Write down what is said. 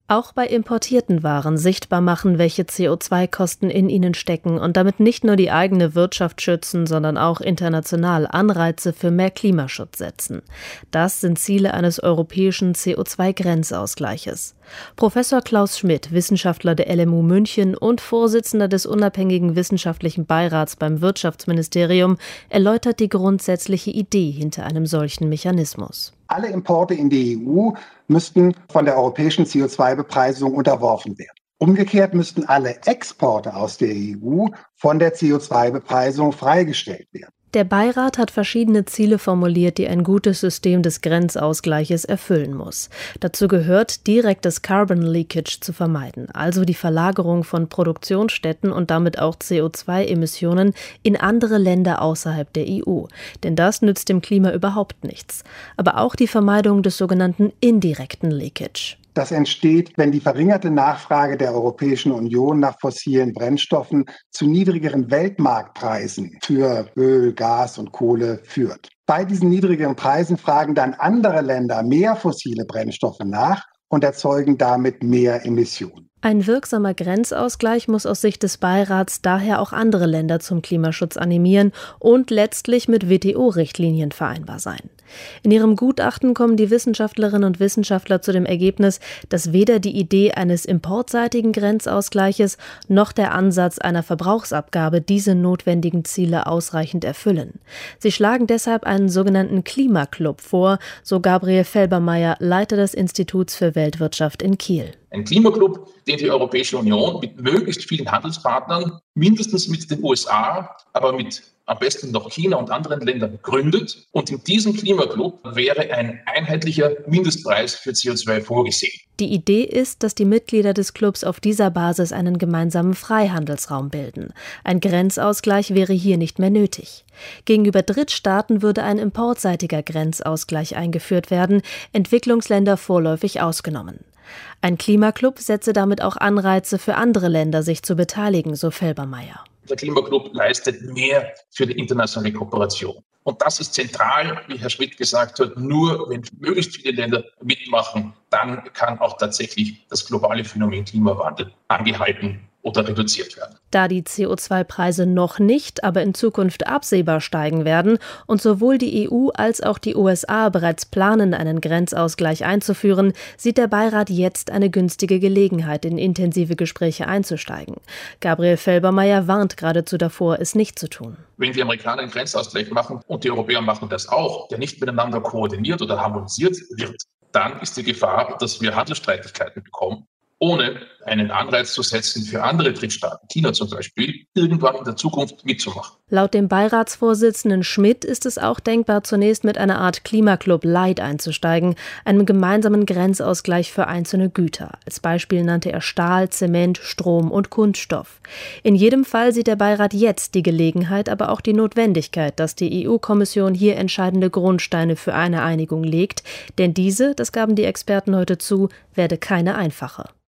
Auch bei importierten Waren sichtbar machen, welche CO2-Kosten in ihnen stecken und damit nicht nur die eigene Wirtschaft schützen, sondern auch international Anreize für mehr Klimaschutz setzen. Das sind Ziele eines europäischen CO2-Grenzausgleiches. Professor Klaus Schmidt, Wissenschaftler der LMU München und Vorsitzender des unabhängigen wissenschaftlichen Beirats beim Wirtschaftsministerium, erläutert die grundsätzliche Idee hinter einem solchen Mechanismus. Alle Importe in die EU müssten von der europäischen CO2-Bepreisung unterworfen werden. Umgekehrt müssten alle Exporte aus der EU von der CO2-Bepreisung freigestellt werden. Der Beirat hat verschiedene Ziele formuliert, die ein gutes System des Grenzausgleiches erfüllen muss. Dazu gehört, direktes Carbon Leakage zu vermeiden, also die Verlagerung von Produktionsstätten und damit auch CO2-Emissionen in andere Länder außerhalb der EU. Denn das nützt dem Klima überhaupt nichts. Aber auch die Vermeidung des sogenannten indirekten Leakage. Das entsteht, wenn die verringerte Nachfrage der Europäischen Union nach fossilen Brennstoffen zu niedrigeren Weltmarktpreisen für Öl, Gas und Kohle führt. Bei diesen niedrigeren Preisen fragen dann andere Länder mehr fossile Brennstoffe nach und erzeugen damit mehr Emissionen. Ein wirksamer Grenzausgleich muss aus Sicht des Beirats daher auch andere Länder zum Klimaschutz animieren und letztlich mit WTO-Richtlinien vereinbar sein. In ihrem Gutachten kommen die Wissenschaftlerinnen und Wissenschaftler zu dem Ergebnis, dass weder die Idee eines importseitigen Grenzausgleiches noch der Ansatz einer Verbrauchsabgabe diese notwendigen Ziele ausreichend erfüllen. Sie schlagen deshalb einen sogenannten Klimaclub vor, so Gabriel Felbermayr, Leiter des Instituts für Weltwirtschaft in Kiel. Ein Klimaclub, den die Europäische Union mit möglichst vielen Handelspartnern, mindestens mit den USA, aber mit am besten noch China und anderen Ländern gründet. Und in diesem Klimaclub wäre ein einheitlicher Mindestpreis für CO2 vorgesehen. Die Idee ist, dass die Mitglieder des Clubs auf dieser Basis einen gemeinsamen Freihandelsraum bilden. Ein Grenzausgleich wäre hier nicht mehr nötig. Gegenüber Drittstaaten würde ein importseitiger Grenzausgleich eingeführt werden, Entwicklungsländer vorläufig ausgenommen. Ein Klimaclub setze damit auch Anreize für andere Länder, sich zu beteiligen, so Felbermayr. Der Klimaclub leistet mehr für die internationale Kooperation. Und das ist zentral, wie Herr Schmidt gesagt hat, nur wenn möglichst viele Länder mitmachen, dann kann auch tatsächlich das globale Phänomen Klimawandel angehalten oder reduziert werden. Da die CO2-Preise noch nicht, aber in Zukunft absehbar steigen werden und sowohl die EU als auch die USA bereits planen, einen Grenzausgleich einzuführen, sieht der Beirat jetzt eine günstige Gelegenheit, in intensive Gespräche einzusteigen. Gabriel Felbermayr warnt geradezu davor, es nicht zu tun. Wenn die Amerikaner einen Grenzausgleich machen und die Europäer machen das auch, der nicht miteinander koordiniert oder harmonisiert wird, dann ist die Gefahr, dass wir Handelsstreitigkeiten bekommen, ohne einen Anreiz zu setzen für andere Drittstaaten, China zum Beispiel, irgendwann in der Zukunft mitzumachen. Laut dem Beiratsvorsitzenden Schmidt ist es auch denkbar, zunächst mit einer Art Klimaclub Light einzusteigen, einem gemeinsamen Grenzausgleich für einzelne Güter. Als Beispiel nannte er Stahl, Zement, Strom und Kunststoff. In jedem Fall sieht der Beirat jetzt die Gelegenheit, aber auch die Notwendigkeit, dass die EU-Kommission hier entscheidende Grundsteine für eine Einigung legt. Denn diese, das gaben die Experten heute zu, werde keine einfache.